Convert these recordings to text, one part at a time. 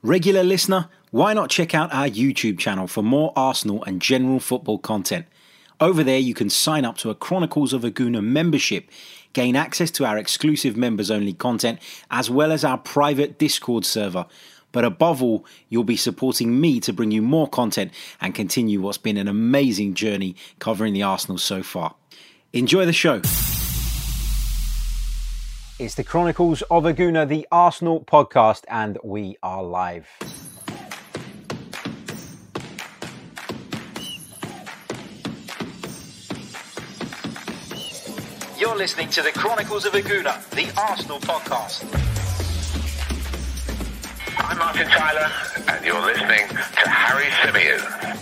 Regular listener, why not check out our YouTube channel for more Arsenal and general football content? Over there you can sign up to a Chronicles of a Gooner membership, gain access to our exclusive members-only content, as well as our private Discord server. But above all, you'll be supporting me to bring you more content and continue what's been an amazing journey covering the Arsenal so far. Enjoy the show. It's the Chronicles of a Gooner, the Arsenal podcast, and we are live. You're listening to the Chronicles of a Gooner, the Arsenal podcast. I'm Martin Tyler, and you're listening to Harry Symeou.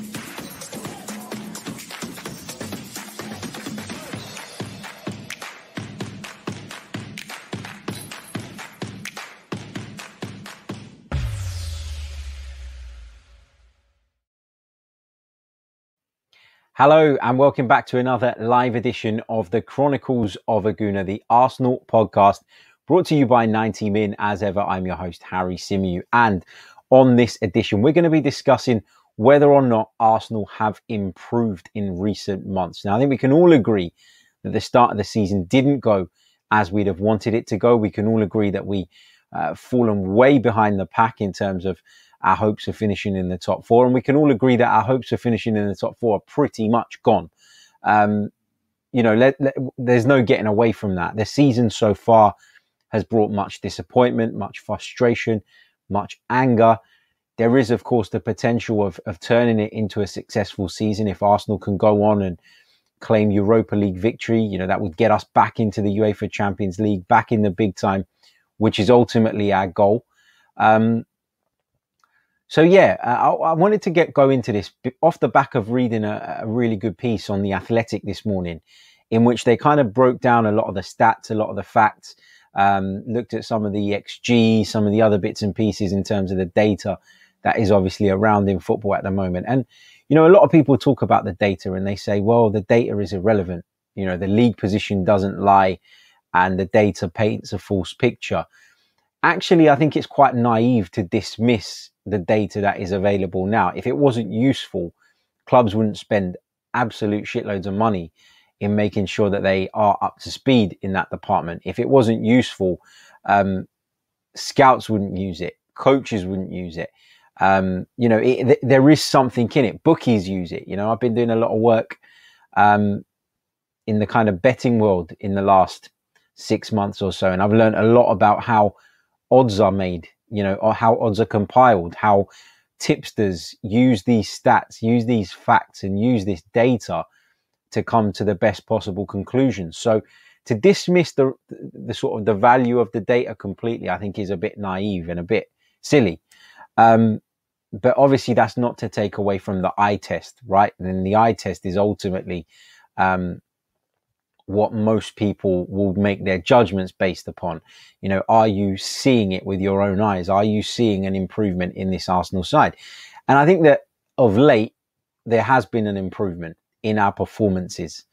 Hello and welcome back to another live edition of the Chronicles of a Gooner, the Arsenal podcast, brought to you by 90 Min. As ever, I'm your host, Harry Symeou. And on this edition, we're going to be discussing whether or not Arsenal have improved in recent months. Now, I think we can all agree that the start of the season didn't go as we'd have wanted it to go. We can all agree that we fallen way behind the pack in terms of our hopes of finishing in the top four. And we can all agree that our hopes of finishing in the top four are pretty much gone. There's no getting away from that. The season so far has brought much disappointment, much frustration, much anger. There is, of course, the potential of turning it into a successful season if Arsenal can go on and claim Europa League victory. You know, that would get us back into the UEFA Champions League, back in the big time, which is ultimately our goal. I wanted to go into this off the back of reading a really good piece on The Athletic this morning, in which they kind of broke down a lot of the stats, a lot of the facts, looked at some of the XG, some of the other bits and pieces in terms of the data that is obviously around in football at the moment. And, you know, a lot of people talk about the data and they say, well, the data is irrelevant. You know, the league position doesn't lie and the data paints a false picture. Actually, I think it's quite naive to dismiss the data that is available now. If it wasn't useful, clubs wouldn't spend absolute shitloads of money in making sure that they are up to speed in that department. If it wasn't useful, scouts wouldn't use it, coaches wouldn't use it. There is something in it. Bookies use it. You know, I've been doing a lot of work in the kind of betting world in the last 6 months or so, and I've learned a lot about how odds are made, you know, or how odds are compiled, how tipsters use these stats, use these facts and use this data to come to the best possible conclusions. So to dismiss the sort of the value of the data completely, I think is a bit naive and a bit silly. But obviously that's not to take away from the eye test, right? And then the eye test is ultimately what most people will make their judgments based upon. You know, are you seeing it with your own eyes? Are you seeing an improvement in this Arsenal side? And I think that of late, there has been an improvement in our performances.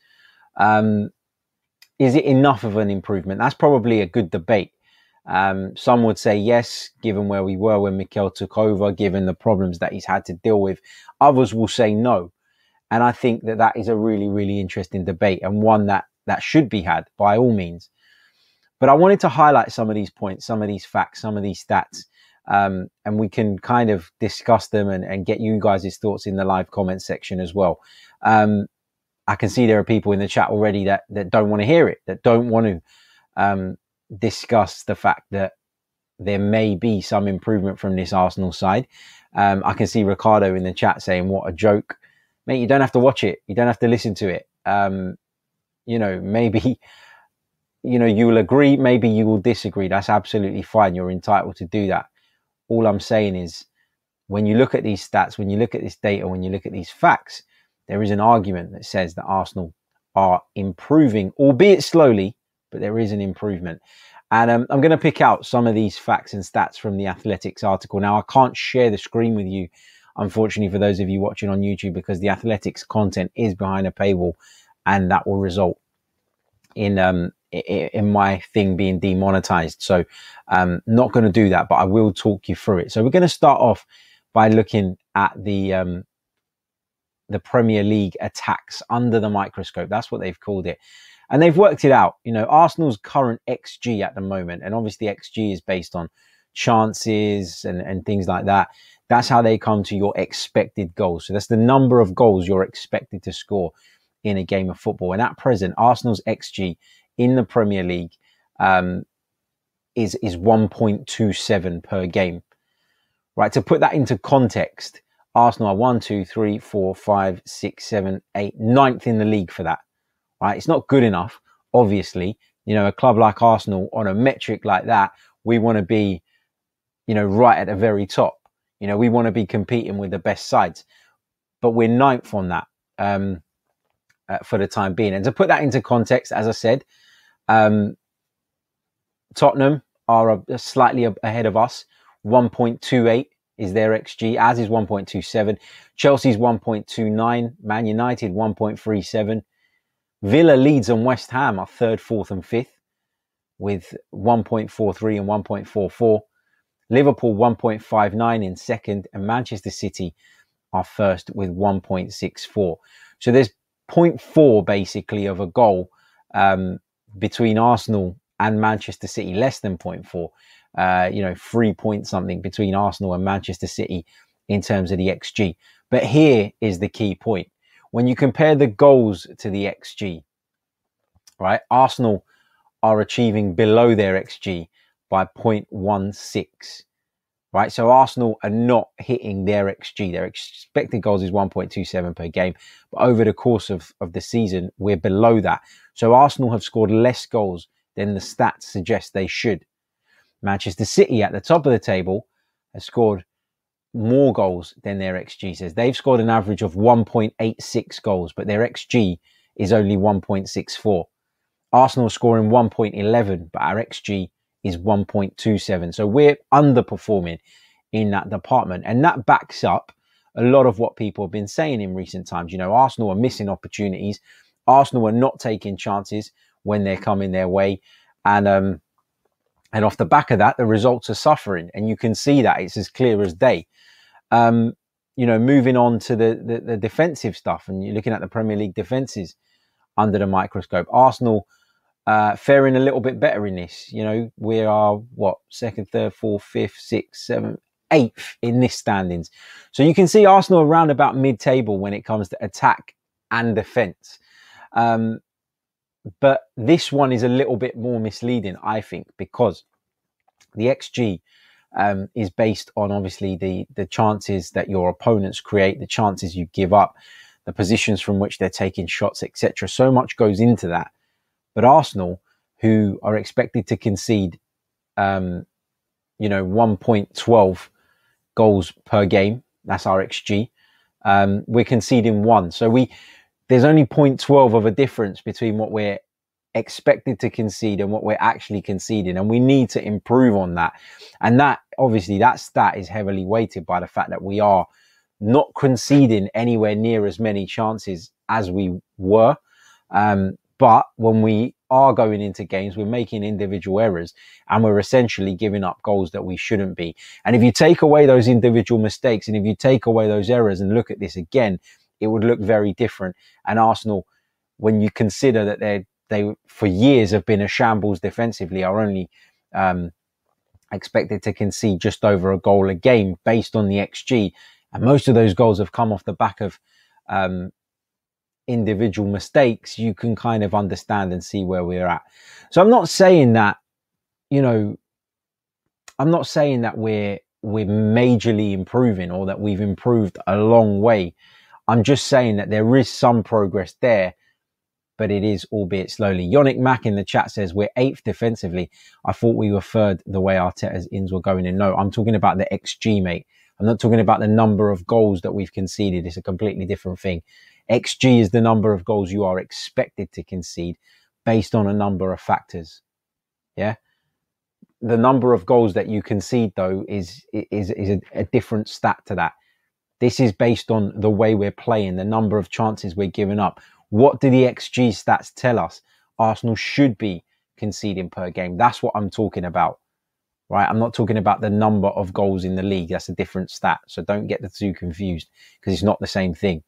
Is it enough of an improvement? That's probably a good debate. Some would say yes, given where we were when Mikel took over, given the problems that he's had to deal with. Others will say no. And I think that that is a really, really interesting debate and one that should be had by all means. But I wanted to highlight some of these points, some of these facts, some of these stats, and we can kind of discuss them and get you guys' thoughts in the live comment section as well. I can see there are people in the chat already that don't want to hear it, that don't want to discuss the fact that there may be some improvement from this Arsenal side. I can see Ricardo in the chat saying, what a joke. Mate, you don't have to watch it. You don't have to listen to it. Maybe, you will agree, maybe you will disagree. That's absolutely fine. You're entitled to do that. All I'm saying is when you look at these stats, when you look at this data, when you look at these facts, there is an argument that says that Arsenal are improving, albeit slowly, but there is an improvement. And I'm going to pick out some of these facts and stats from the Athletics article. Now, I can't share the screen with you, unfortunately, for those of you watching on YouTube, because the Athletics content is behind a paywall, and that will result in in my thing being demonetized. So not going to do that, but I will talk you through it. So we're going to start off by looking at the Premier League attacks under the microscope. That's what they've called it. And they've worked it out. You know, Arsenal's current XG at the moment, and obviously XG is based on chances and things like that. That's how they come to your expected goals. So that's the number of goals you're expected to score in a game of football. And at present, Arsenal's XG in the Premier League is 1.27 per game. Right, to put that into context, Arsenal are 1, 2, 3, 4, 5, 6, 7, 8, ninth in the league for that. Right, it's not good enough, obviously. You know, a club like Arsenal on a metric like that, we want to be, you know, right at the very top. You know, we want to be competing with the best sides, but we're ninth on that for the time being. And to put that into context, as I said, Tottenham are slightly ahead of us. 1.28 is their XG, as is 1.27. Chelsea's 1.29. Man United 1.37. Villa, Leeds and West Ham are third, fourth and fifth with 1.43 and 1.44. Liverpool 1.59 in second, and Manchester City are first with 1.64. So there's 0.4 basically of a goal between Arsenal and Manchester City, less than 0.4. You know, 3 point something between Arsenal and Manchester City in terms of the XG. But here is the key point. When you compare the goals to the XG, right, Arsenal are achieving below their XG by 0.16, right? So Arsenal are not hitting their XG. Their expected goals is 1.27 per game. But over the course of the season, we're below that. So Arsenal have scored less goals than the stats suggest they should. Manchester City at the top of the table has scored more goals than their XG says. They've scored an average of 1.86 goals, but their XG is only 1.64. Arsenal scoring 1.11, but our XG is 1.27. So we're underperforming in that department. And that backs up a lot of what people have been saying in recent times. You know, Arsenal are missing opportunities. Arsenal are not taking chances when they're coming their way. And off the back of that, the results are suffering. And you can see that. It's as clear as day. You know, moving on to the defensive stuff, and you're looking at the Premier League defenses under the microscope. Arsenal faring a little bit better in this. You know, we are, what, second, third, fourth, fifth, sixth, seventh, eighth in this standings. So you can see Arsenal around about mid-table when it comes to attack and defence. But this one is a little bit more misleading, I think, because the XG is based on obviously the chances that your opponents create, the chances you give up, the positions from which they're taking shots, etc. So much goes into that. But Arsenal, who are expected to concede, 1.12 goals per game, that's our XG. We're conceding 1. So there's only 0.12 of a difference between what we're expected to concede and what we're actually conceding, and we need to improve on that. And that, obviously, that stat is heavily weighted by the fact that we are not conceding anywhere near as many chances as we were. But when we are going into games, we're making individual errors and we're essentially giving up goals that we shouldn't be. And if you take away those individual mistakes and if you take away those errors and look at this again, it would look very different. And Arsenal, when you consider that they for years have been a shambles defensively, are only expected to concede just over a goal a game based on the XG. And most of those goals have come off the back of individual mistakes. You can kind of understand and see where we're at. So I'm not saying that, I'm not saying that we're majorly improving or that we've improved a long way. I'm just saying that there is some progress there, but it is albeit slowly. Yannick Mack in the chat says we're 8th defensively. I thought we were 3rd the way Arteta's ins were going in. No, I'm talking about the XG, mate. I'm not talking about the number of goals that we've conceded. It's a completely different thing. XG is the number of goals you are expected to concede based on a number of factors. Yeah. The number of goals that you concede, though, is a different stat to that. This is based on the way we're playing, the number of chances we're giving up. What do the XG stats tell us? Arsenal should be conceding per game. That's what I'm talking about, right? I'm not talking about the number of goals in the league. That's a different stat. So don't get the two confused, because it's not the same thing.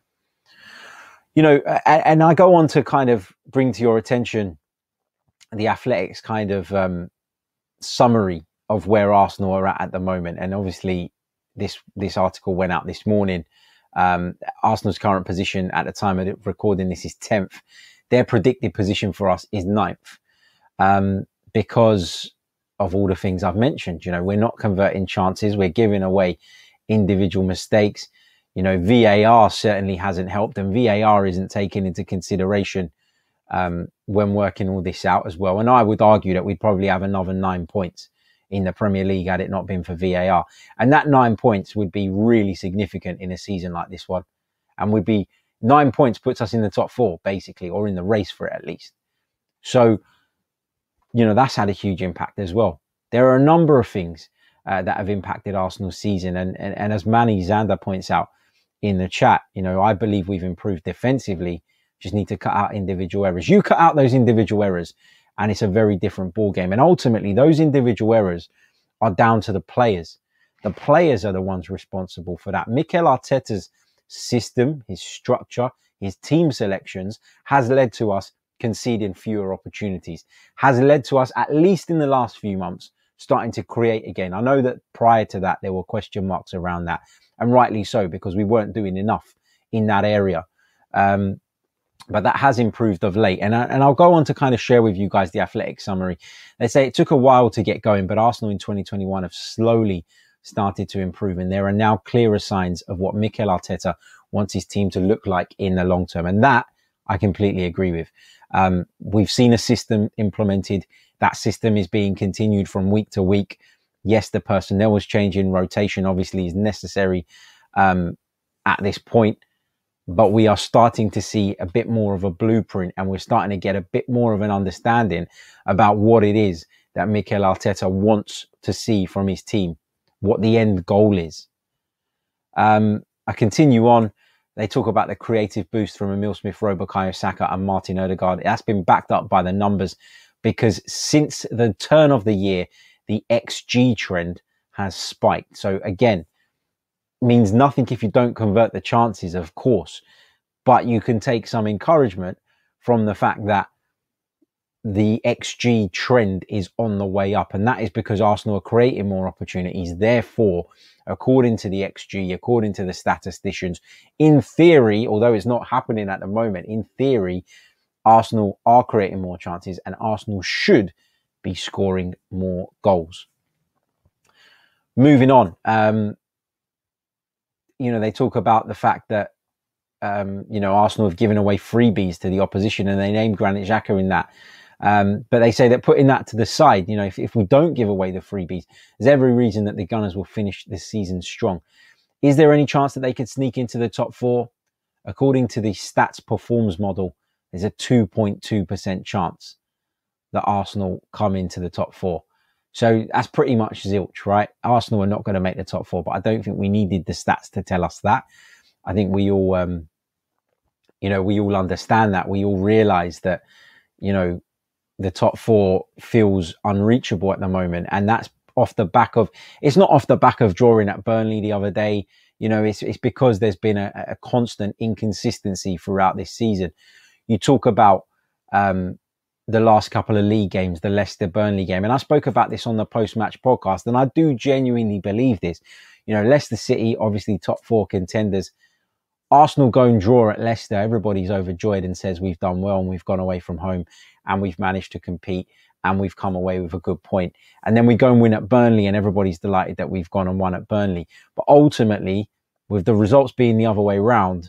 You know, and I go on to kind of bring to your attention the Athletics kind of summary of where Arsenal are at the moment. And obviously this article went out this morning. Arsenal's current position at the time of recording this is 10th. Their predicted position for us is 9th, because of all the things I've mentioned. You know, we're not converting chances. We're giving away individual mistakes. You know, VAR certainly hasn't helped, and VAR isn't taken into consideration when working all this out as well. And I would argue that we'd probably have another 9 points in the Premier League had it not been for VAR. And that 9 points would be really significant in a season like this one. And would be 9 points puts us in the top 4, basically, or in the race for it at least. So, you know, that's had a huge impact as well. There are a number of things that have impacted Arsenal's season. And as Manny Zander points out in the chat, you know, I believe we've improved defensively. Just need to cut out individual errors. You cut out those individual errors, and it's a very different ball game. And ultimately, those individual errors are down to the players. The players are the ones responsible for that. Mikel Arteta's system, his structure, his team selections has led to us conceding fewer opportunities, has led to us, at least in the last few months, starting to create again. I know that prior to that, there were question marks around that, and rightly so, because we weren't doing enough in that area. But that has improved of late. And I'll go on to kind of share with you guys the Athletic summary. They say it took a while to get going, but Arsenal in 2021 have slowly started to improve. And there are now clearer signs of what Mikel Arteta wants his team to look like in the long term. And that I completely agree with. We've seen a system implemented. That system is being continued from week to week. Yes, the personnel was changing. Rotation obviously is necessary at this point. But we are starting to see a bit more of a blueprint, and we're starting to get a bit more of an understanding about what it is that Mikel Arteta wants to see from his team, what the end goal is. I continue on. They talk about the creative boost from Emile Smith-Rowe, Bukayo Saka and Martin Odegaard. That's been backed up by the numbers, because since the turn of the year, the XG trend has spiked. So again, means nothing if you don't convert the chances, of course, but you can take some encouragement from the fact that the XG trend is on the way up, and that is because Arsenal are creating more opportunities. Therefore, according to the XG, according to the statisticians, in theory, although it's not happening at the moment, in theory, Arsenal are creating more chances and Arsenal should be scoring more goals. Moving on, you know, they talk about the fact that, you know, Arsenal have given away freebies to the opposition, and they named Granit Xhaka in that. But they say that putting that to the side, you know, if we don't give away the freebies, there's every reason that the Gunners will finish this season strong. Is there any chance that they could sneak into the top 4? According to the Stats Performs model, there's a 2.2% chance that Arsenal come into the top 4. So that's pretty much zilch, right? Arsenal are not going to make the top 4, but I don't think we needed the stats to tell us that. I think we all, you know, we all understand that. We all realize that, you know, the top 4 feels unreachable at the moment. And that's off the back of, it's not off the back of drawing at Burnley the other day. You know, it's because there's been a constant inconsistency throughout this season. You talk about, the last couple of league games, the Leicester-Burnley game. And I spoke about this on the post-match podcast, and I do genuinely believe this. You know, Leicester City, obviously top 4 contenders. Arsenal go and draw at Leicester. Everybody's overjoyed and says we've done well and we've gone away from home and we've managed to compete and we've come away with a good point. And then we go and win at Burnley and everybody's delighted that we've gone and won at Burnley. But ultimately, with the results being the other way round,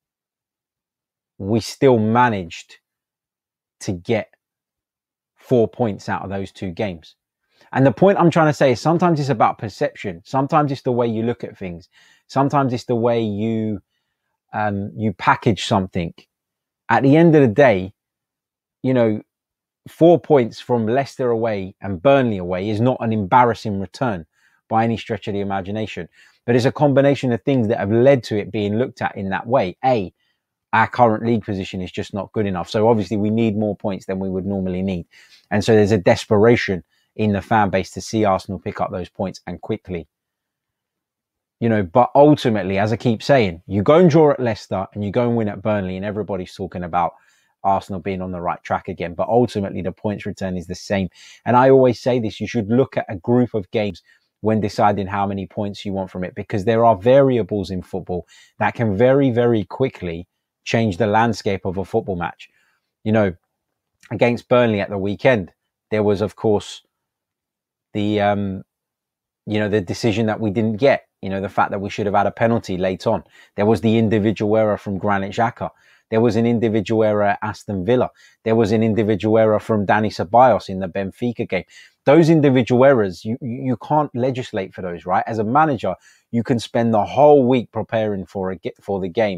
we still managed to get 4 points out of those 2 games. And the point I'm trying to say is sometimes it's about perception. Sometimes it's the way you look at things. Sometimes it's the way you package something. At the end of the day, you know, 4 points from Leicester away and Burnley away is not an embarrassing return by any stretch of the imagination. But it's a combination of things that have led to it being looked at in that way. A, our current league position is just not good enough. So obviously we need more points than we would normally need. And so there's a desperation in the fan base to see Arsenal pick up those points and quickly. You know, but ultimately, as I keep saying, you go and draw at Leicester and you go and win at Burnley, and everybody's talking about Arsenal being on the right track again. But ultimately, the points return is the same. And I always say this, you should look at a group of games when deciding how many points you want from it, because there are variables in football that can very, very quickly change the landscape of a football match. You know, against Burnley at the weekend, there was, of course, the decision that we didn't get. You know, the fact that we should have had a penalty late on. There was the individual error from Granit Xhaka. There was an individual error at Aston Villa. There was an individual error from Dani Ceballos in the Benfica game. Those individual errors, you can't legislate for those, right? As a manager, you can spend the whole week preparing for the game,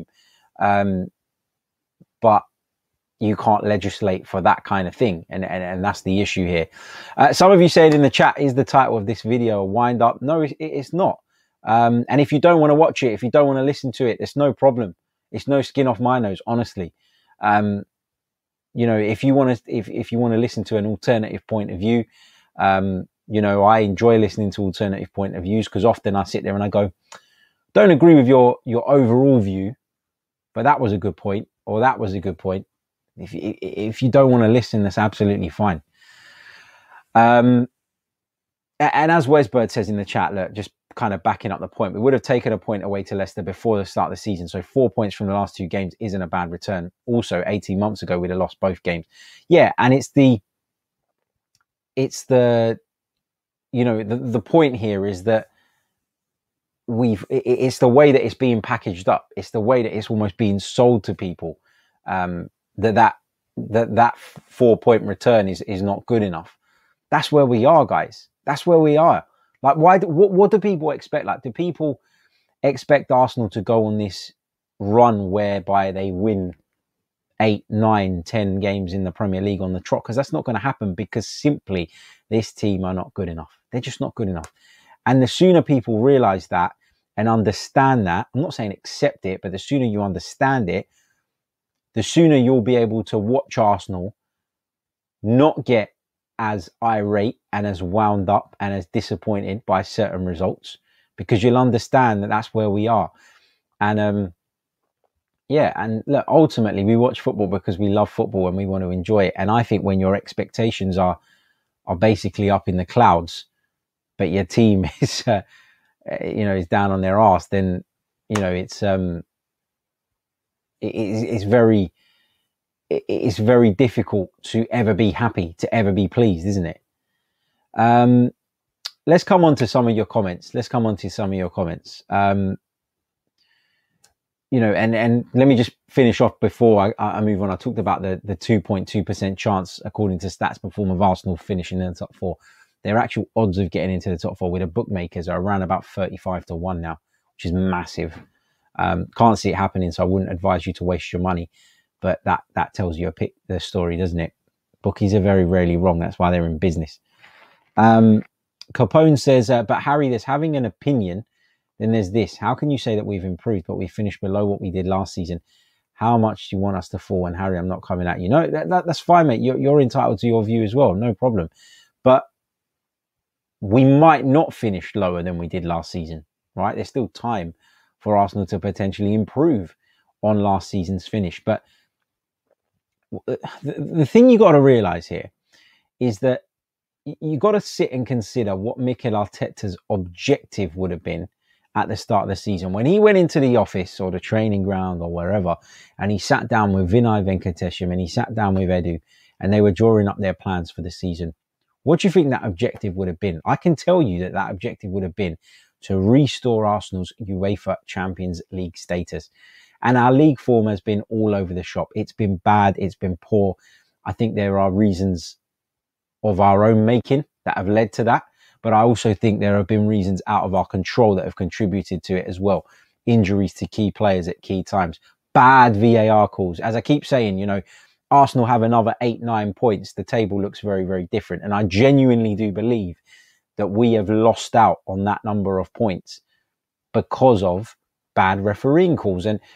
but you can't legislate for that kind of thing. And that's the issue here. Some of you said in the chat, is the title of this video a wind up? No, it's not. And if you don't want to watch it, if you don't want to listen to it, there's no problem. It's no skin off my nose, honestly. You know, if you want to listen to an alternative point of view, you know, I enjoy listening to alternative point of views, because often I sit there and I go, don't agree with your overall view, but that was a good point, or that was a good point. If you don't want to listen, that's absolutely fine. And as Wesbird says in the chat, look, just kind of backing up the point, we would have taken a point away to Leicester before the start of the season. So 4 points from the last 2 games isn't a bad return. Also, 18 months ago, we'd have lost both games. Yeah, and it's the you know, the point here is that it's the way that it's being packaged up. It's the way that it's almost being sold to people, that 4 point return is not good enough. That's where we are, guys. That's where we are. Like, what do people expect? Like, do people expect Arsenal to go on this run whereby they win 8, 9, 10 games in the Premier League on the trot? Because that's not going to happen, because simply this team are not good enough. They're just not good enough. And the sooner people realise that and understand that, I'm not saying accept it, but the sooner you understand it, the sooner you'll be able to watch Arsenal not get as irate and as wound up and as disappointed by certain results, because you'll understand that that's where we are. And yeah, and look, ultimately we watch football because we love football and we want to enjoy it. And I think when your expectations are basically up in the clouds, but your team is is down on their arse, then you know it's very difficult to ever be happy, to ever be pleased, isn't it? Let's come on to some of your comments. You know, and let me just finish off before I move on. I talked about the 2.2% chance, according to Stats Perform, of Arsenal finishing in the top 4. Their actual odds of getting into the top 4 with the bookmakers are around about 35-1 now, which is massive. Can't see it happening, so I wouldn't advise you to waste your money. But that tells you the story, doesn't it? Bookies are very rarely wrong. That's why they're in business. Capone says, but Harry, there's having an opinion. Then there's this. How can you say that we've improved, but we finished below what we did last season? How much do you want us to fall? And Harry, I'm not coming at you. No, that's fine, mate. You're entitled to your view as well. No problem. But we might not finish lower than we did last season, right? There's still time for Arsenal to potentially improve on last season's finish. But the thing you got to realise here is that you got to sit and consider what Mikel Arteta's objective would have been at the start of the season. When he went into the office or the training ground or wherever, and he sat down with Vinay Venkatesham and he sat down with Edu, and they were drawing up their plans for the season. What do you think that objective would have been? I can tell you that objective would have been to restore Arsenal's UEFA Champions League status. And our league form has been all over the shop. It's been bad. It's been poor. I think there are reasons of our own making that have led to that. But I also think there have been reasons out of our control that have contributed to it as well. Injuries to key players at key times. Bad VAR calls. As I keep saying, you know, Arsenal have another 8-9 points. The table looks very, very different. And I genuinely do believe that we have lost out on that number of points because of bad refereeing calls. And,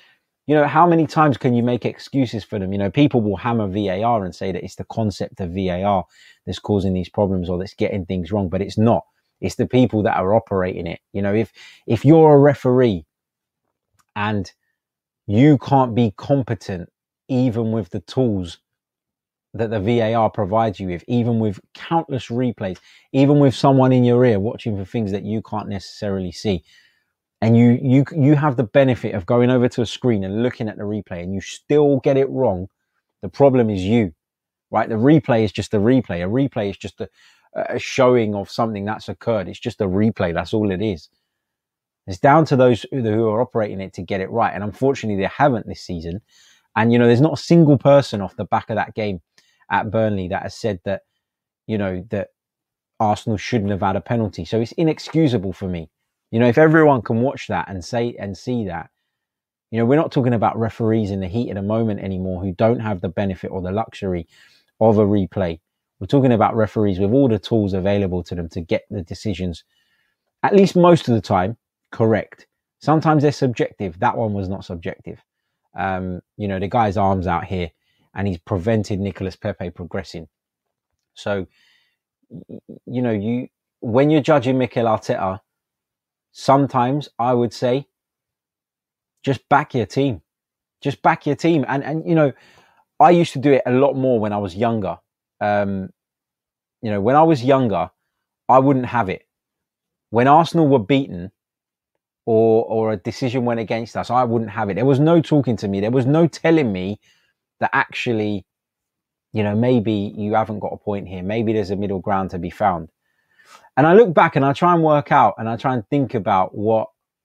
you know, how many times can you make excuses for them? You know, people will hammer VAR and say that it's the concept of VAR that's causing these problems or that's getting things wrong, but it's not. It's the people that are operating it. You know, if you're a referee and you can't be competent, even with the tools that the VAR provides you with, even with countless replays, even with someone in your ear watching for things that you can't necessarily see, and you have the benefit of going over to a screen and looking at the replay and you still get it wrong, the problem is you, right? The replay is just a replay. A replay is just a showing of something that's occurred. It's just a replay. That's all it is. It's down to those who are operating it to get it right. And unfortunately, they haven't this season. And, you know, there's not a single person off the back of that game at Burnley that has said that, you know, that Arsenal shouldn't have had a penalty. So it's inexcusable for me. You know, if everyone can watch that and say and see that, you know, we're not talking about referees in the heat of the moment anymore who don't have the benefit or the luxury of a replay. We're talking about referees with all the tools available to them to get the decisions, at least most of the time, correct. Sometimes they're subjective. That one was not subjective. You know, the guy's arms out here and he's prevented Nicolas Pepe progressing. So, you know, when you're judging Mikel Arteta, sometimes I would say just back your team. Just back your team. And you know, I used to do it a lot more when I was younger. You know, when I was younger, I wouldn't have it. When Arsenal were beaten or a decision went against us, I wouldn't have it. There was no talking to me. There was no telling me that actually, you know, maybe you haven't got a point here. Maybe there's a middle ground to be found. And I look back and I try and work out and I try and think about what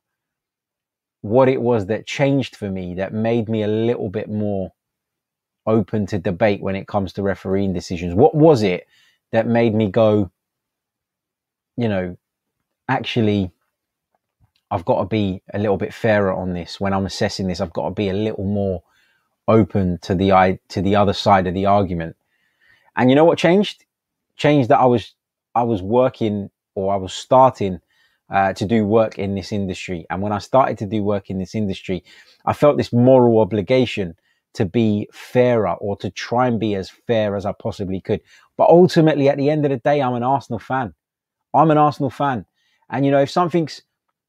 it was that changed for me, that made me a little bit more open to debate when it comes to refereeing decisions. What was it that made me go, you know, actually, I've got to be a little bit fairer on this. When I'm assessing this, I've got to be a little more open to the other side of the argument. And you know what changed? Changed that I was working, or I was starting to do work in this industry. And when I started to do work in this industry, I felt this moral obligation to be fairer, or to try and be as fair as I possibly could. But ultimately, at the end of the day, I'm an Arsenal fan. I'm an Arsenal fan. And, you know, if something's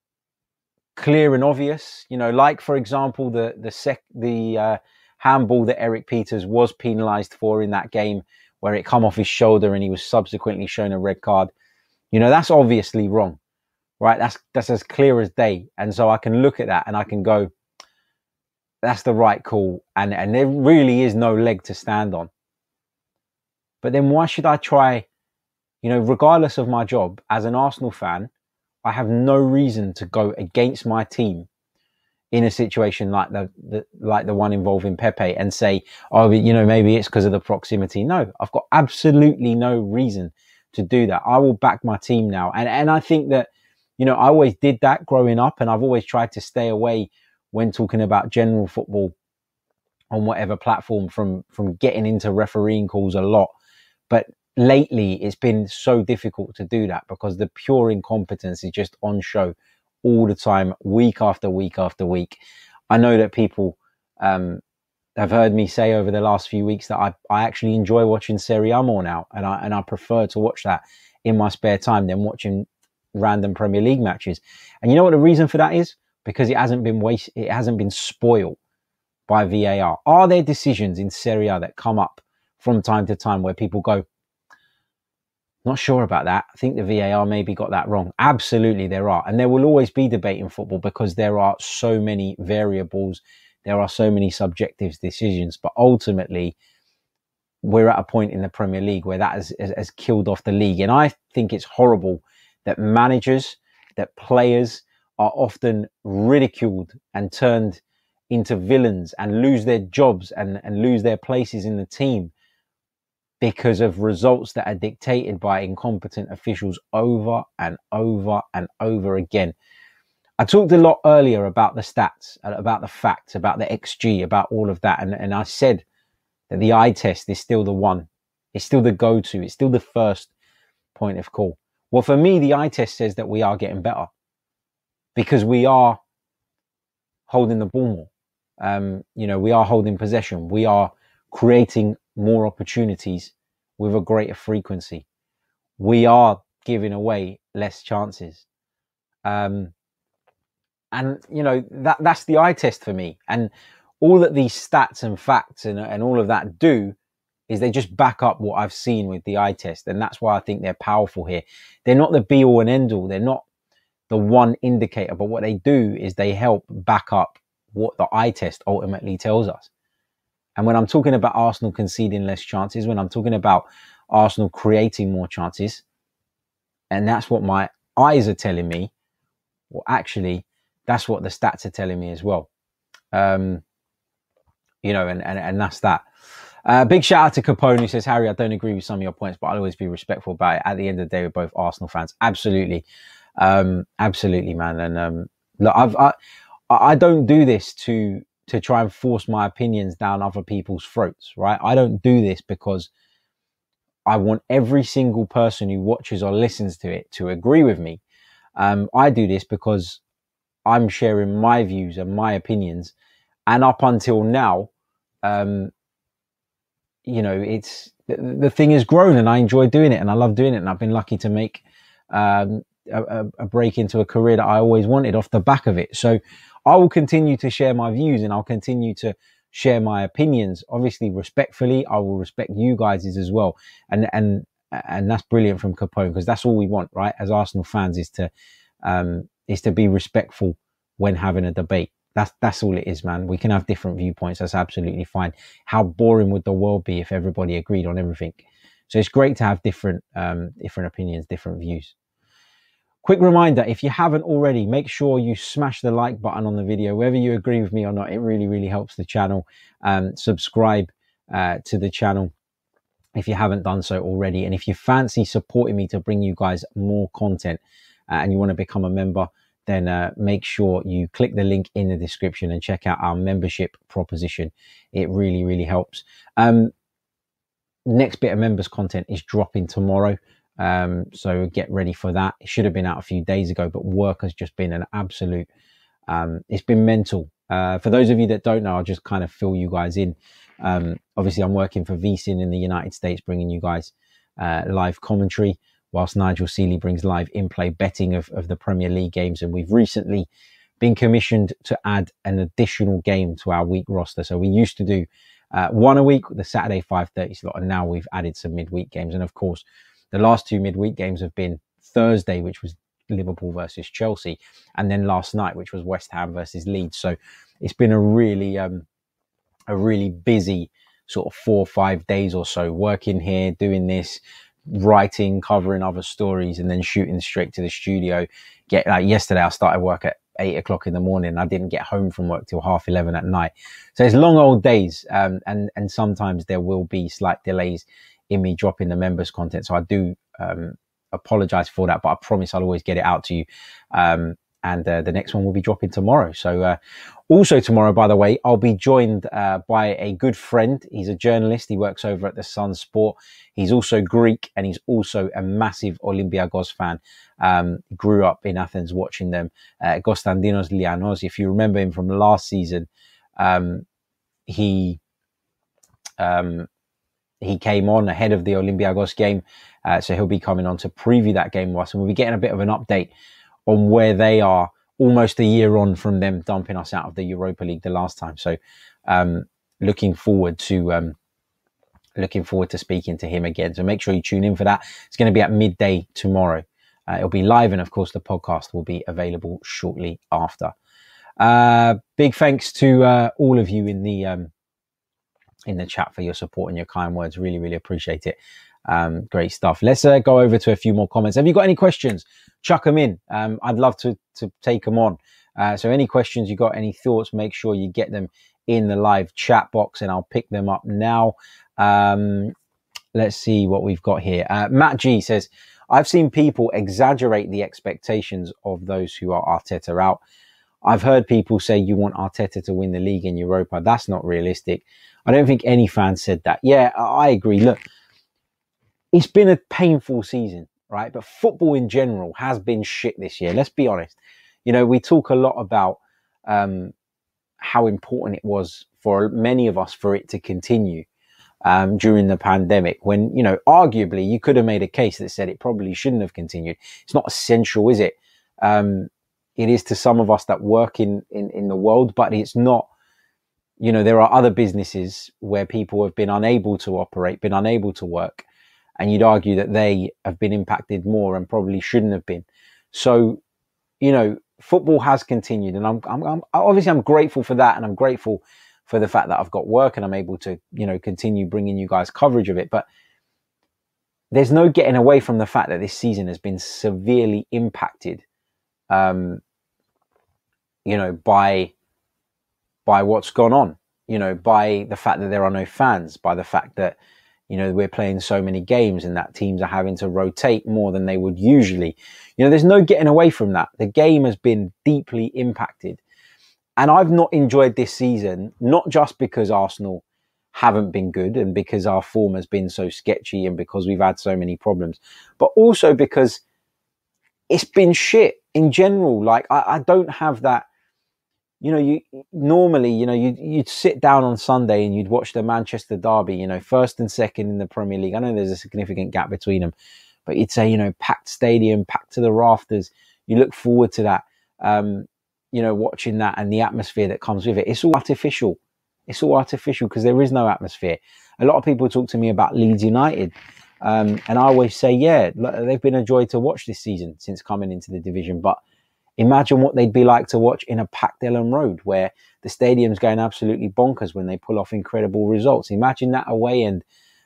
clear and obvious, you know, like, for example, the handball that Eric Peters was penalised for in that game, where it come off his shoulder and he was subsequently shown a red card, you know, that's obviously wrong, right? That's as clear as day. And so I can look at that and I can go, that's the right call. And there really is no leg to stand on. But then why should I try, you know, regardless of my job as an Arsenal fan, I have no reason to go against my team in a situation like the one involving Pepe and say, oh, you know, maybe it's because of the proximity. No, I've got absolutely no reason to do that. I will back my team now. And I think that, you know, I always did that growing up, and I've always tried to stay away when talking about general football on whatever platform from getting into refereeing calls a lot. But lately it's been so difficult to do that because the pure incompetence is just on show all the time, week after week after week. I know that people have heard me say over the last few weeks that I actually enjoy watching Serie A more now, and I prefer to watch that in my spare time than watching random Premier League matches. And you know what the reason for that is? Because it hasn't been spoiled by VAR. Are there decisions in Serie A that come up from time to time where people go, not sure about that, I think the VAR maybe got that wrong? Absolutely there are. And there will always be debate in football because there are so many variables, there are so many subjective decisions. But ultimately, we're at a point in the Premier League where that has killed off the league. And I think it's horrible that managers, that players are often ridiculed and turned into villains and lose their jobs and lose their places in the team because of results that are dictated by incompetent officials over and over and over again. I talked a lot earlier about the stats, about the facts, about the XG, about all of that. And I said that the eye test is still the one. It's still the go-to. It's still the first point of call. Well, for me, the eye test says that we are getting better because we are holding the ball more. We are holding possession. We are creating more opportunities with a greater frequency. We are giving away less chances. And that's the eye test for me. And all that these stats and facts and all of that do is they just back up what I've seen with the eye test. And that's why I think they're powerful here. They're not the be all and end all. They're not the one indicator, but what they do is they help back up what the eye test ultimately tells us. And when I'm talking about Arsenal conceding less chances, when I'm talking about Arsenal creating more chances, and that's what my eyes are telling me, well, actually, that's what the stats are telling me as well. And that's that. Big shout out to Capone, who says, Harry, I don't agree with some of your points, but I'll always be respectful about it. At the end of the day, we're both Arsenal fans. Absolutely. Absolutely, man. And look, I don't do this to try and force my opinions down other people's throats, right? I don't do this because I want every single person who watches or listens to it to agree with me. I do this because I'm sharing my views and my opinions. And up until now, it's the thing has grown and I enjoy doing it and I love doing it. And I've been lucky to make a break into a career that I always wanted off the back of it. So I will continue to share my views and I'll continue to share my opinions, obviously respectfully. I will respect you guys as well. And that's brilliant from Capone, because that's all we want, right? As Arsenal fans is to be respectful when having a debate. That's all it is, man. We can have different viewpoints. That's absolutely fine. How boring would the world be if everybody agreed on everything? So it's great to have different opinions, different views. Quick reminder, if you haven't already, make sure you smash the like button on the video, whether you agree with me or not. It really, really helps the channel. Subscribe to the channel if you haven't done so already. And if you fancy supporting me to bring you guys more content and you want to become a member, then make sure you click the link in the description and check out our membership proposition. It really, really helps. Next bit of members content is dropping tomorrow. So get ready for that. It should have been out a few days ago, but work has just been an absolute, it's been mental. For those of you that don't know, I'll just kind of fill you guys in. Obviously I'm working for VSIN in the United States, bringing you guys live commentary, whilst Nigel Seeley brings live in-play betting of the Premier League games. And we've recently been commissioned to add an additional game to our week roster. So we used to do one a week, the Saturday 5:30 slot, and now we've added some midweek games. And of course, the last two midweek games have been Thursday, which was Liverpool versus Chelsea, and then last night, which was West Ham versus Leeds. So it's been a really busy sort of 4 or 5 days or so, working here, doing this, writing, covering other stories, and then shooting straight to the studio. Yesterday, I started work at 8 o'clock in the morning. I didn't get home from work till 11:30 at night. So it's long old days, and sometimes there will be slight delays in me dropping the members content. So I do apologize for that, but I promise I'll always get it out to you. And the next one will be dropping tomorrow. So also tomorrow, by the way, I'll be joined by a good friend. He's a journalist. He works over at the Sun Sport. He's also Greek, and he's also a massive Olympiacos fan. Grew up in Athens watching them. Konstantinos Lianos, if you remember him from last season, he came on ahead of the Olympiacos game. So he'll be coming on to preview that game with us. And we'll be getting a bit of an update on where they are almost a year on from them dumping us out of the Europa League the last time. So looking forward to speaking to him again. So make sure you tune in for that. It's going to be at midday tomorrow. It'll be live, and of course the podcast will be available shortly after. Big thanks to all of you in the chat for your support and your kind words. Really, really appreciate it. Great stuff. Let's go over to a few more comments. Have you got any questions? Chuck them in. I'd love to take them on. So any questions you got, any thoughts, make sure you get them in the live chat box and I'll pick them up now. Let's see what we've got here. Matt G says, I've seen people exaggerate the expectations of those who are Arteta out. I've heard people say you want Arteta to win the league in Europa. That's not realistic. I don't think any fan said that. Yeah, I agree. Look, it's been a painful season, right? But football in general has been shit this year. Let's be honest. You know, we talk a lot about how important it was for many of us for it to continue during the pandemic, when, you know, arguably you could have made a case that said it probably shouldn't have continued. It's not essential, is it? It is to some of us that work in the world, but it's not. You know, there are other businesses where people have been unable to operate, been unable to work, and you'd argue that they have been impacted more and probably shouldn't have been. So, you know, football has continued, and I'm obviously I'm grateful for that, and I'm grateful for the fact that I've got work and I'm able to, you know, continue bringing you guys coverage of it. But there's no getting away from the fact that this season has been severely impacted, you know, by what's gone on, you know, by the fact that there are no fans, by the fact that, you know, we're playing so many games and that teams are having to rotate more than they would usually. You know, there's no getting away from that. The game has been deeply impacted. And I've not enjoyed this season, not just because Arsenal haven't been good and because our form has been so sketchy and because we've had so many problems, but also because it's been shit in general. Like, I don't have that. You know, you normally, you know, you'd sit down on Sunday and you'd watch the Manchester derby, you know, first and second in the Premier League. I know there's a significant gap between them, but you'd say, you know, packed stadium, packed to the rafters. You look forward to that, you know, watching that and the atmosphere that comes with it. It's all artificial. It's all artificial because there is no atmosphere. A lot of people talk to me about Leeds United. And I always say, yeah, they've been a joy to watch this season since coming into the division, but imagine what they'd be like to watch in a packed Ellen Road where the stadium's going absolutely bonkers when they pull off incredible results. Imagine that away and,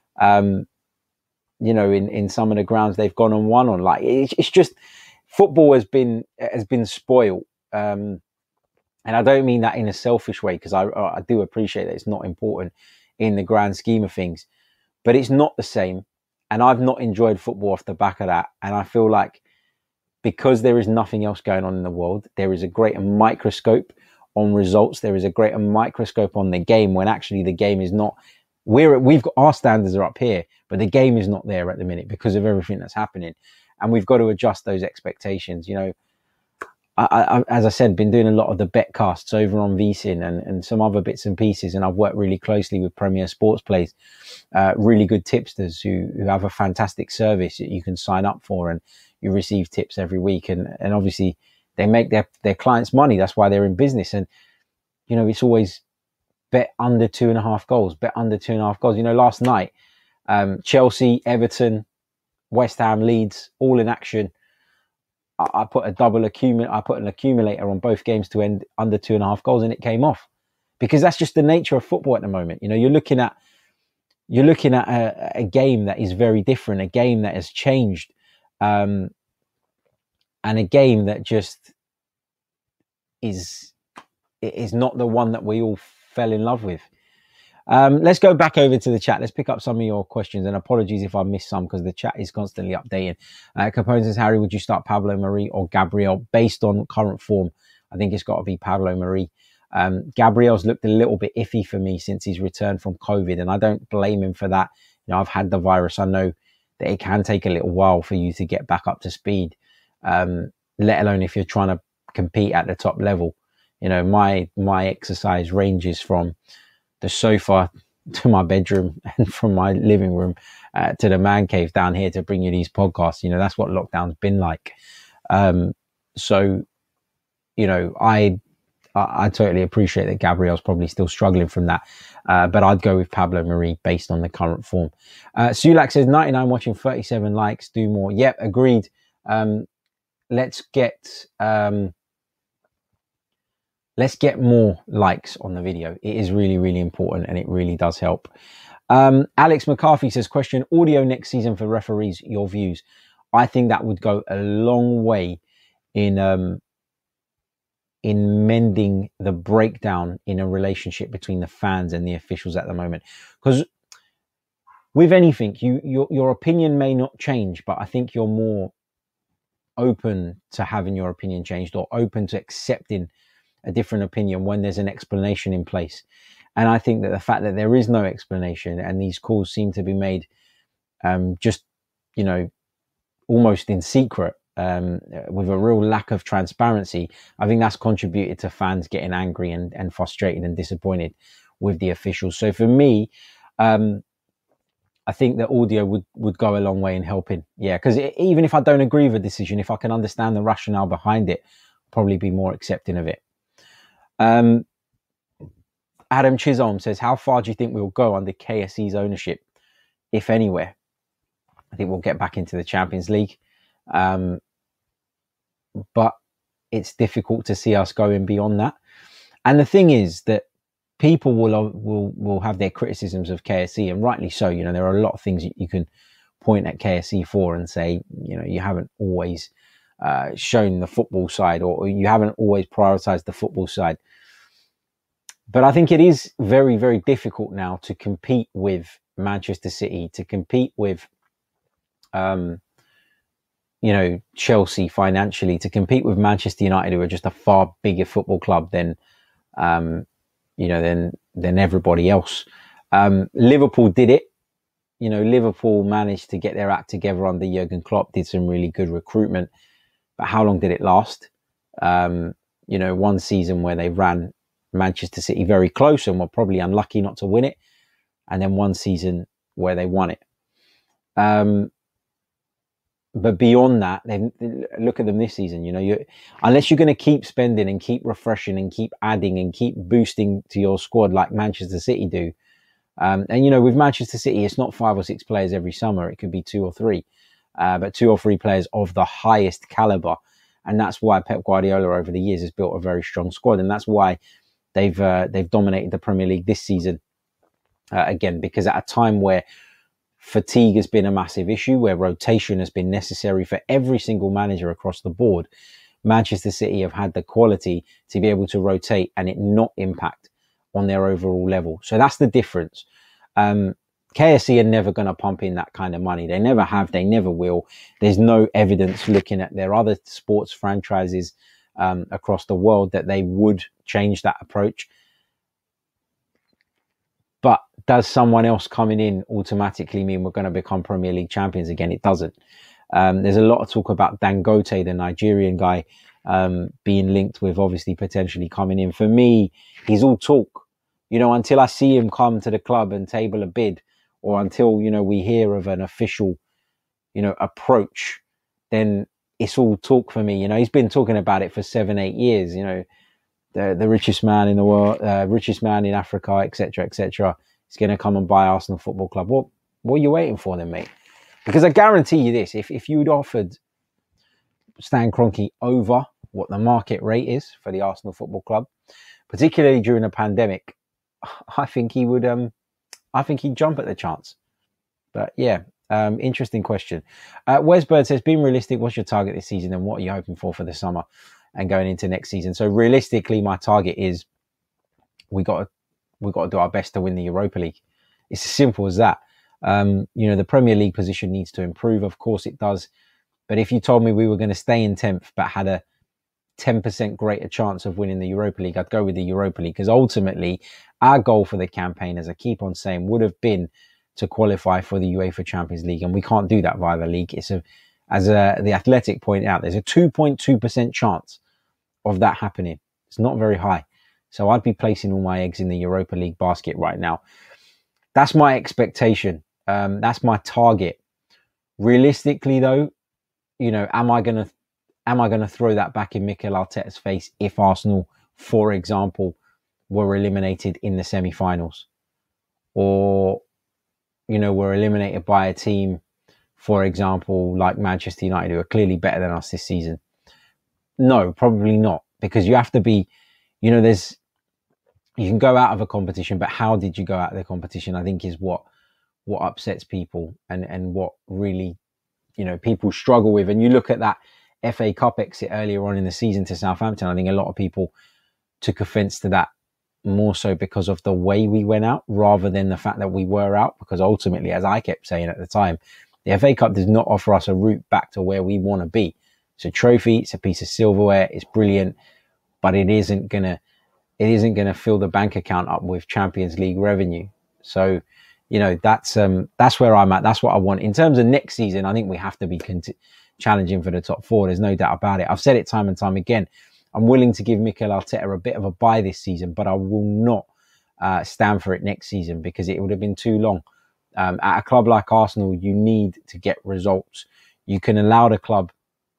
you know, in some of the grounds they've gone and won on. Like, it's just, football has been spoiled. And I don't mean that in a selfish way, because I do appreciate that it's not important in the grand scheme of things, but it's not the same. And I've not enjoyed football off the back of that. And I feel like, because there is nothing else going on in the world, there is a greater microscope on results. There is a greater microscope on the game, when actually the game is not. We've got, our standards are up here, but the game is not there at the minute because of everything that's happening, and we've got to adjust those expectations. You know, I as I said, been doing a lot of the bet casts over on VSIN and some other bits and pieces, and I've worked really closely with Premier Sports Plays, really good tipsters who have a fantastic service that you can sign up for, and you receive tips every week, and obviously they make their clients money. That's why they're in business. And, you know, it's always bet under 2.5 goals, bet under 2.5 goals. You know, last night, Chelsea, Everton, West Ham, Leeds, all in action. I put an accumulator on both games to end under 2.5 goals, and it came off, because that's just the nature of football at the moment. You know, you're looking at a game that is very different, a game that has changed. And a game that just is not the one that we all fell in love with. Let's go back over to the chat. Let's pick up some of your questions, and apologies if I missed some because the chat is constantly updating. Capone says, Harry, would you start Pablo Mari or Gabriel based on current form? I think it's got to be Pablo Mari. Gabriel's looked a little bit iffy for me since he's returned from COVID, and I don't blame him for that. You know, I've had the virus. I know that it can take a little while for you to get back up to speed, let alone if you're trying to compete at the top level. You know, my exercise ranges from the sofa to my bedroom and from my living room to the man cave down here to bring you these podcasts. You know, that's what lockdown's been like. So, you know, I totally appreciate that Gabriel's probably still struggling from that. But I'd go with Pablo Mari based on the current form. Sulak says, 99 watching, 37 likes, do more. Yep, agreed. Let's get more likes on the video. It is really, really important, and it really does help. Alex McCarthy says, question, audio next season for referees, your views. I think that would go a long way in mending the breakdown in a relationship between the fans and the officials at the moment. Because with anything, your opinion may not change, but I think you're more open to having your opinion changed, or open to accepting a different opinion when there's an explanation in place. And I think that the fact that there is no explanation and these calls seem to be made just, you know, almost in secret, with a real lack of transparency, I think that's contributed to fans getting angry and frustrated and disappointed with the officials. So for me, I think that audio would go a long way in helping. Yeah, because even if I don't agree with a decision, if I can understand the rationale behind it, I'll probably be more accepting of it. Adam Chisholm says, how far do you think we'll go under KSE's ownership, if anywhere? I think we'll get back into the Champions League. But it's difficult to see us going beyond that. And the thing is that people will have their criticisms of KSE, and rightly so. You know, there are a lot of things you can point at KSE for and say, you know, you haven't always shown the football side, or you haven't always prioritized the football side. But I think it is very, very difficult now to compete with Manchester City, to compete with, you know, Chelsea financially, to compete with Manchester United, who are just a far bigger football club than, you know, than everybody else. Liverpool did it. You know, Liverpool managed to get their act together under Jurgen Klopp, did some really good recruitment. But how long did it last? You know, one season where they ran Manchester City very close and were probably unlucky not to win it. And then one season where they won it. But beyond that, then look at them this season. You know, unless you're going to keep spending and keep refreshing and keep adding and keep boosting to your squad like Manchester City do. And, you know, with Manchester City, it's not 5 or 6 players every summer. It could be 2 or 3, but 2 or 3 players of the highest caliber. And that's why Pep Guardiola over the years has built a very strong squad. And that's why they've dominated the Premier League this season. Again, because at a time where fatigue has been a massive issue, where rotation has been necessary for every single manager across the board, Manchester City have had the quality to be able to rotate and it not impact on their overall level. So that's the difference. KSE are never going to pump in that kind of money. They never have. They never will. There's no evidence looking at their other sports franchises across the world that they would change that approach. But does someone else coming in automatically mean we're going to become Premier League champions again? It doesn't. There's a lot of talk about Dangote, the Nigerian guy, being linked with obviously potentially coming in. For me, he's all talk. You know, until I see him come to the club and table a bid, or until, you know, we hear of an official, you know, approach, then it's all talk for me. You know, he's been talking about it for 7-8 years, you know, the richest man in the world, richest man in Africa, etc., etc. He's going to come and buy Arsenal Football Club. What are you waiting for then, mate? Because I guarantee you this, if you'd offered Stan Kroenke over what the market rate is for the Arsenal Football Club, particularly during a pandemic, I think he would, I think he'd jump at the chance. But yeah, interesting question. Wes Bird says, being realistic, what's your target this season and what are you hoping for the summer and going into next season? So realistically, my target is we got to do our best to win the Europa League. It's as simple as that. You know, the Premier League position needs to improve. Of course it does. But if you told me we were going to stay in 10th, but had a 10% greater chance of winning the Europa League, I'd go with the Europa League, because ultimately our goal for the campaign, as I keep on saying, would have been to qualify for the UEFA Champions League. And we can't do that via the league. It's the Athletic pointed out, there's a 2.2% chance of that happening. It's not very high. So I'd be placing all my eggs in the Europa League basket right now. That's my expectation. That's my target. Realistically, though, you know, am I going to throw that back in Mikel Arteta's face if Arsenal, for example, were eliminated in the semi-finals, or, you know, were eliminated by a team, for example, like Manchester United, who are clearly better than us this season? No, probably not, because you have to be, you know, you can go out of a competition, but how did you go out of the competition, I think, is what upsets people and what really, you know, people struggle with. And you look at that FA Cup exit earlier on in the season to Southampton, I think a lot of people took offence to that, more so because of the way we went out rather than the fact that we were out, because ultimately, as I kept saying at the time, the FA Cup does not offer us a route back to where we want to be. It's a trophy, it's a piece of silverware, it's brilliant, but it isn't gonna fill the bank account up with Champions League revenue. So, you know, that's where I'm at. That's what I want. In terms of next season, I think we have to be challenging for the top four. There's no doubt about it. I've said it time and time again. I'm willing to give Mikel Arteta a bit of a bye this season, but I will not stand for it next season because it would have been too long. At a club like Arsenal, you need to get results. You can allow the club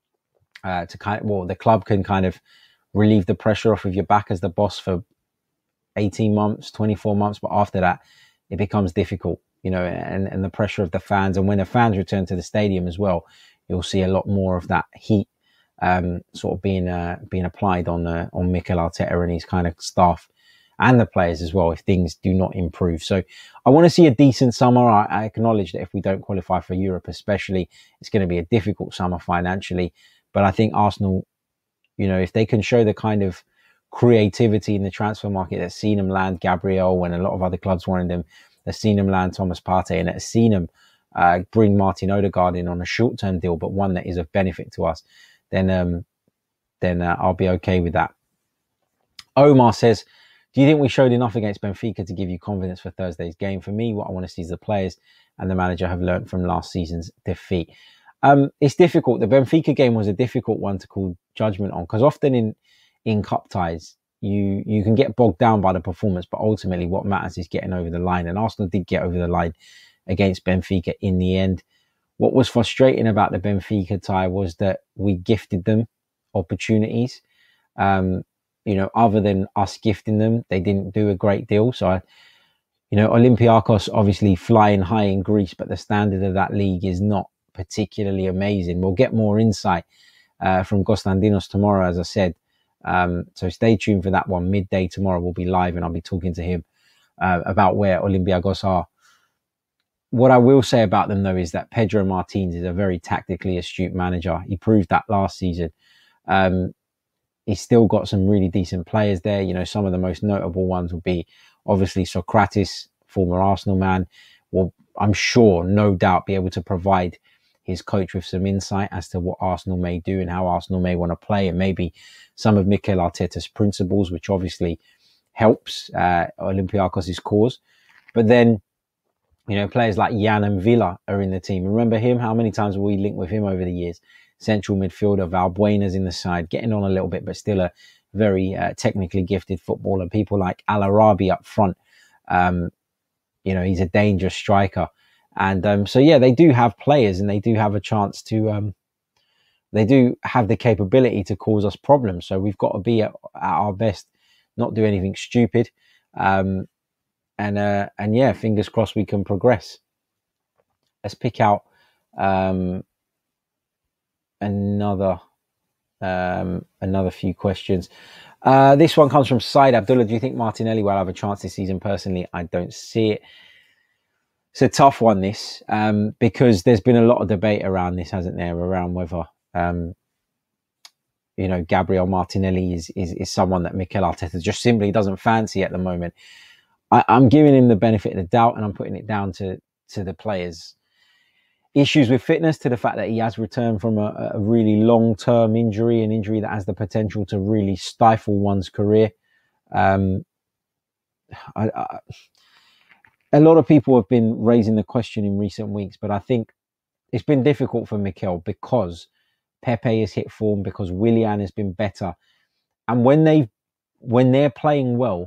the club can kind of relieve the pressure off of your back as the boss for 18 months, 24 months. But after that, it becomes difficult, and the pressure of the fans. And when the fans return to the stadium as well, you'll see a lot more of that heat sort of being applied on Mikel Arteta and his kind of staff and the players as well if things do not improve. So I want to see a decent summer. I acknowledge that if we don't qualify for Europe especially, it's going to be a difficult summer financially. But I think Arsenal, if they can show the kind of creativity in the transfer market that's seen them land Gabriel when a lot of other clubs wanted them, that's seen them land Thomas Partey, and that's seen them bring Martin Odegaard in on a short-term deal, but one that is of benefit to us, then I'll be okay with that. Omar says, do you think we showed enough against Benfica to give you confidence for Thursday's game? For me, what I want to see is the players and the manager have learned from last season's defeat. It's difficult. The Benfica game was a difficult one to call judgment on because often in cup ties, you can get bogged down by the performance, but ultimately what matters is getting over the line. And Arsenal did get over the line against Benfica in the end. What was frustrating about the Benfica tie was that we gifted them opportunities. Other than us gifting them, they didn't do a great deal. So, Olympiacos obviously flying high in Greece, but the standard of that league is not particularly amazing. We'll get more insight from Konstantinos tomorrow, as I said. So stay tuned for that one. Midday tomorrow we'll be live and I'll be talking to him about where Olympiacos are. What I will say about them, though, is that Pedro Martins is a very tactically astute manager. He proved that last season. He's still got some really decent players there. Some of the most notable ones will be obviously Socrates, former Arsenal man, will, I'm sure, no doubt, be able to provide his coach with some insight as to what Arsenal may do and how Arsenal may want to play, and maybe some of Mikel Arteta's principles, which obviously helps Olympiacos' cause. But then, players like Jan and Villa are in the team. Remember him? How many times have we linked with him over the years? Central midfielder, Valbuena's in the side, getting on a little bit, but still a very technically gifted footballer. People like Al Arabi up front. He's a dangerous striker. And they do have players and they do have a chance to, they do have the capability to cause us problems. So we've got to be at our best, not do anything stupid. Fingers crossed we can progress. Let's pick out another few questions. This one comes from Said Abdullah. Do you think Martinelli will have a chance this season? Personally, I don't see it. It's a tough one, this, because there's been a lot of debate around this, hasn't there? Around whether, Gabriel Martinelli is someone that Mikel Arteta just simply doesn't fancy at the moment. I'm giving him the benefit of the doubt, and I'm putting it down to the players' issues with fitness, to the fact that he has returned from a really long-term injury, an injury that has the potential to really stifle one's career. A lot of people have been raising the question in recent weeks, but I think it's been difficult for Mikel because Pepe has hit form, because Willian has been better. And when they're playing well,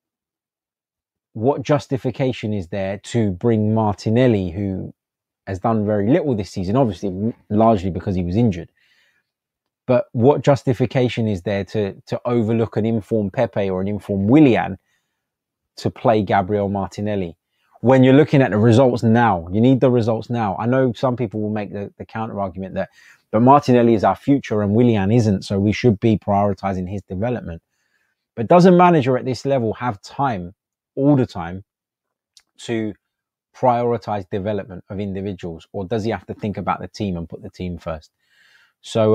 what justification is there to bring Martinelli, who has done very little this season, obviously largely because he was injured. But what justification is there to overlook an informed Pepe or an informed Willian to play Gabriel Martinelli? When you're looking at the results now, you need the results now. I know some people will make the counter argument but Martinelli is our future and Willian isn't, so we should be prioritizing his development. But does a manager at this level have time all the time to prioritize development of individuals, or does he have to think about the team and put the team first? So,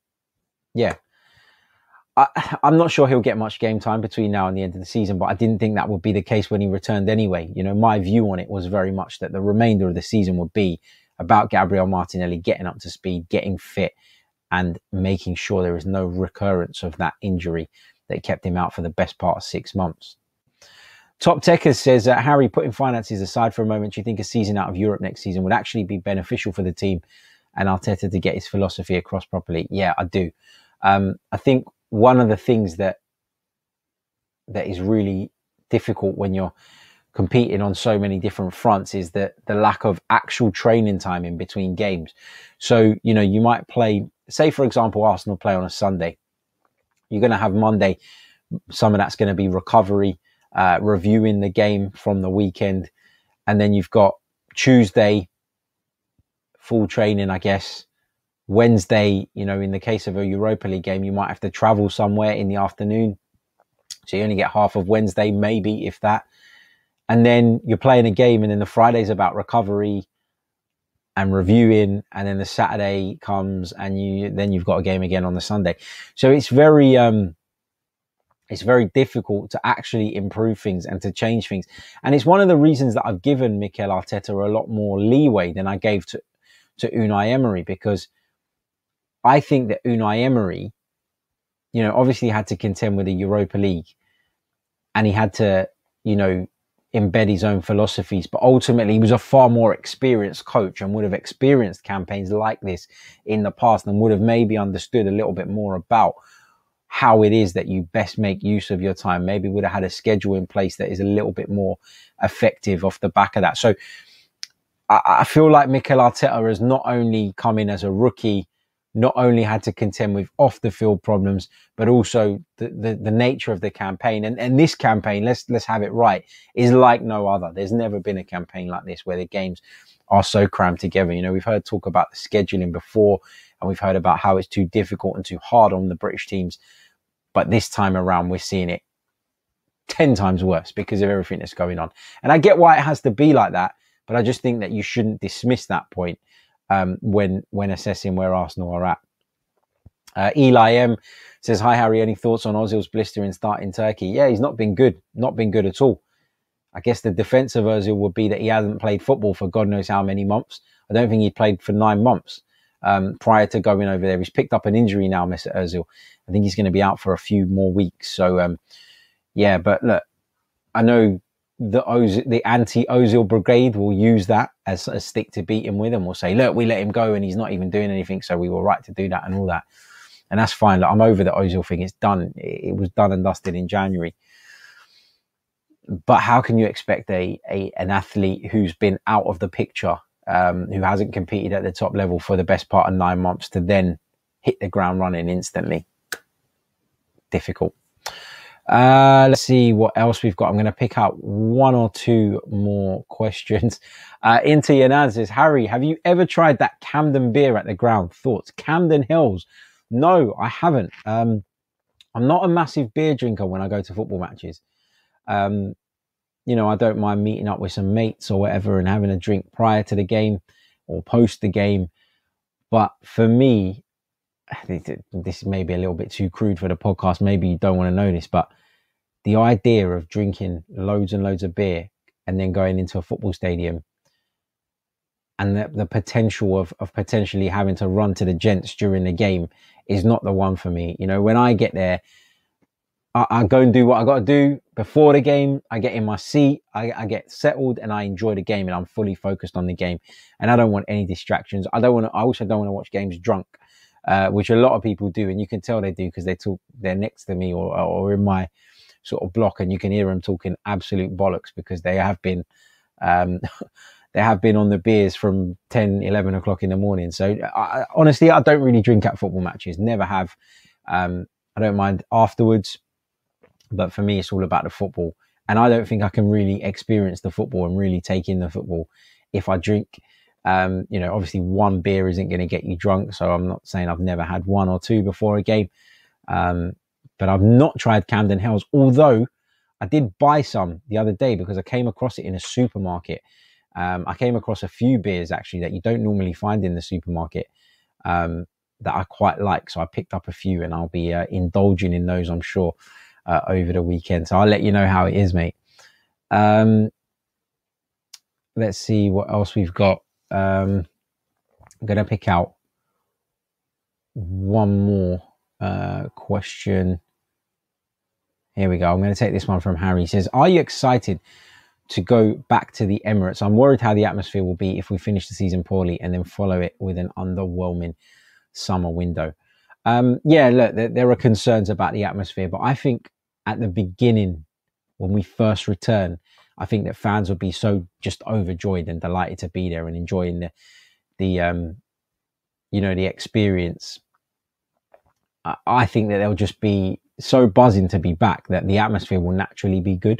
I'm not sure he'll get much game time between now and the end of the season, but I didn't think that would be the case when he returned anyway. My view on it was very much that the remainder of the season would be about Gabriel Martinelli getting up to speed, getting fit, and making sure there is no recurrence of that injury that kept him out for the best part of 6 months. Top Techers says, Harry, putting finances aside for a moment, do you think a season out of Europe next season would actually be beneficial for the team and Arteta to get his philosophy across properly. Yeah, I do. I think one of the things that is really difficult when you're competing on so many different fronts is that the lack of actual training time in between games. So, you might play, say, for example, Arsenal play on a Sunday. You're going to have Monday, some of that's going to be recovery, reviewing the game from the weekend. And then you've got Tuesday, full training, I guess. Wednesday, in the case of a Europa League game, you might have to travel somewhere in the afternoon. So you only get half of Wednesday, maybe, if that. And then you're playing a game, and then the Friday's about recovery and reviewing, and then the Saturday comes, and you've got a game again on the Sunday. So it's very difficult to actually improve things and to change things. And it's one of the reasons that I've given Mikel Arteta a lot more leeway than I gave to Unai Emery, because I think that Unai Emery, obviously had to contend with the Europa League, and he had to, embed his own philosophies, but ultimately he was a far more experienced coach and would have experienced campaigns like this in the past and would have maybe understood a little bit more about how it is that you best make use of your time. Maybe would have had a schedule in place that is a little bit more effective off the back of that. So I feel like Mikel Arteta has not only come in as a rookie, not only had to contend with off the field problems, but also the nature of the campaign. And this campaign, let's have it right, is like no other. There's never been a campaign like this where the games are so crammed together. We've heard talk about the scheduling before, and we've heard about how it's too difficult and too hard on the British teams. But this time around, we're seeing it 10 times worse because of everything that's going on. And I get why it has to be like that, but I just think that you shouldn't dismiss that point when assessing where Arsenal are at. Eli M says, hi Harry, any thoughts on Ozil's blistering start in Turkey? Yeah, he's not been good at all. I guess the defense of Ozil would be that he hasn't played football for God knows how many months. I don't think he played for 9 months prior to going over there. He's picked up an injury now, Mr. Ozil. I think he's going to be out for a few more weeks. So yeah, but look, I know the anti-Ozil brigade will use that as a stick to beat him with, and will say, look, we let him go and he's not even doing anything, so we were right to do that and all that. And that's fine. Look, I'm over the Ozil thing. It's done. It was done and dusted in January. But how can you expect an athlete who's been out of the picture, who hasn't competed at the top level for the best part of 9 months, to then hit the ground running instantly? Difficult. Let's see what else we've got. I'm going to pick out 1 or 2 more questions. Inter Yanan says, Harry, have you ever tried that Camden beer at the ground? Thoughts? Camden Hills? No, I haven't. I'm not a massive beer drinker when I go to football matches. I don't mind meeting up with some mates or whatever and having a drink prior to the game or post the game. But for me, this may be a little bit too crude for the podcast. Maybe you don't want to know this, but the idea of drinking loads and loads of beer and then going into a football stadium and the potential of potentially having to run to the gents during the game is not the one for me. When I get there, I go and do what I got to do before the game. I get in my seat, I get settled, and I enjoy the game, and I'm fully focused on the game. And I don't want any distractions. I also don't want to watch games drunk, which a lot of people do, and you can tell they do because they're next to me or in my sort of block, and you can hear them talking absolute bollocks because they have been on the beers from 10, 11 o'clock in the morning. So honestly, I don't really drink at football matches. Never have. I don't mind afterwards. But for me, it's all about the football. And I don't think I can really experience the football and really take in the football if I drink. Obviously 1 beer isn't going to get you drunk. So I'm not saying I've never had 1 or 2 before a game. But I've not tried Camden Hells, although I did buy some the other day because I came across it in a supermarket. I came across a few beers actually that you don't normally find in the supermarket that I quite like. So I picked up a few and I'll be indulging in those, I'm sure, over the weekend. So I'll let you know how it is, mate. Let's see what else we've got. I'm going to pick out 1 more question. Here we go. I'm going to take this one from Harry. He says, are you excited to go back to the Emirates. I'm worried how the atmosphere will be if we finish the season poorly and then follow it with an underwhelming summer window. Yeah, look, there are concerns about the atmosphere, but I think at the beginning, when we first return, I think that fans will be so just overjoyed and delighted to be there and enjoying the experience. I think that they'll just be so buzzing to be back that the atmosphere will naturally be good.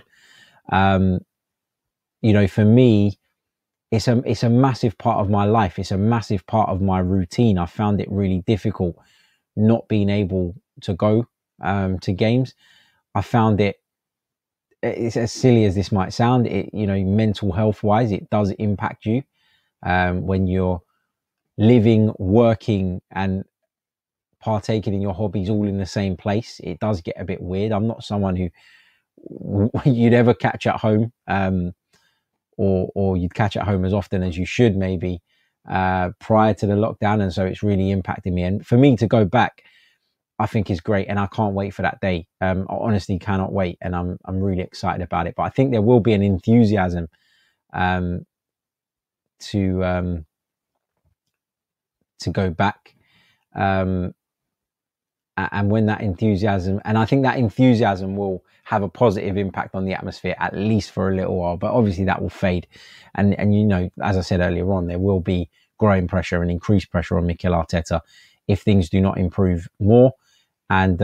For me, it's a massive part of my life. It's a massive part of my routine. I found it really difficult not being able to go to games. I found it's as silly as this might sound. Mental health wise, it does impact you when you're living, working, and partaking in your hobbies all in the same place. It does get a bit weird. I'm not someone who you'd ever catch at home, or you'd catch at home as often as you should maybe prior to the lockdown, and so it's really impacted me. And for me to go back, I think is great, and I can't wait for that day. I honestly cannot wait, and I'm really excited about it. But I think there will be an enthusiasm to go back, and when that enthusiasm, and I think that enthusiasm will have a positive impact on the atmosphere, at least for a little while. But obviously that will fade, and as I said earlier on, there will be growing pressure and increased pressure on Mikel Arteta if things do not improve more. And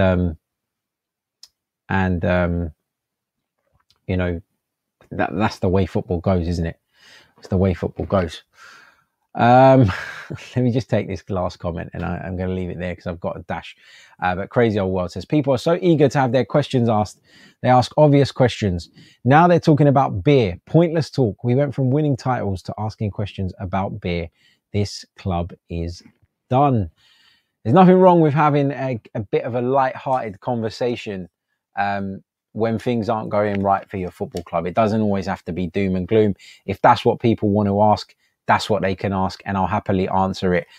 that's the way football goes, isn't it? It's the way football goes. Let me just take this last comment, and I'm going to leave it there because I've got a dash. But Crazy Old World says, people are so eager to have their questions asked. They ask obvious questions. Now they're talking about beer. Pointless talk. We went from winning titles to asking questions about beer. This club is done. There's nothing wrong with having a bit of a light-hearted conversation when things aren't going right for your football club. It doesn't always have to be doom and gloom. If that's what people want to ask, that's what they can ask, and I'll happily answer it.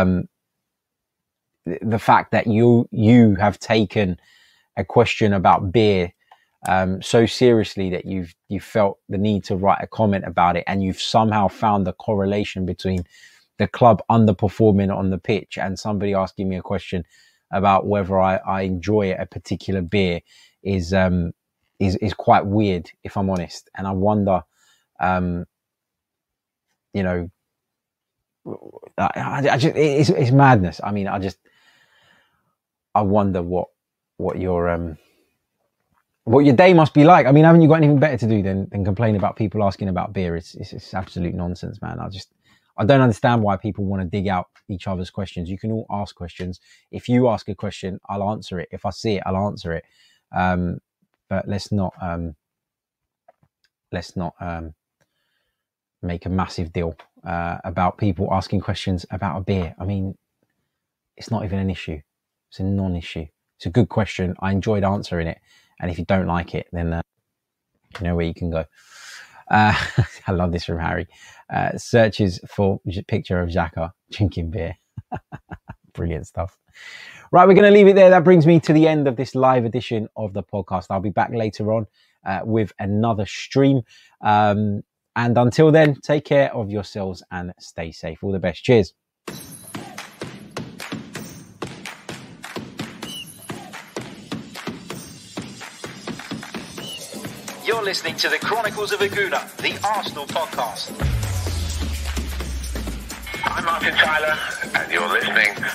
The fact that you have taken a question about beer so seriously that you've felt the need to write a comment about it, and you've somehow found the correlation between the club underperforming on the pitch and somebody asking me a question about whether I enjoy a particular beer is quite weird, if I'm honest. And I wonder, it's madness. I mean, I wonder what your day must be like. I mean, haven't you got anything better to do than complain about people asking about beer? It's absolute nonsense, man. I don't understand why people want to dig out each other's questions. You can all ask questions. If you ask a question, I'll answer it. If I see it, I'll answer it. But let's not make a massive deal about people asking questions about a beer. I mean, it's not even an issue. It's a non-issue. It's a good question. I enjoyed answering it. And if you don't like it, then you know where you can go. I love this from Harry. Searches for picture of Xhaka drinking beer. Brilliant stuff. Right, we're going to leave it there. That brings me to the end of this live edition of the podcast. I'll be back later on with another stream. And until then, take care of yourselves and stay safe. All the best. Cheers. You're listening to the Chronicles of a Gooner, the Arsenal podcast. I'm Martin Tyler, and you're listening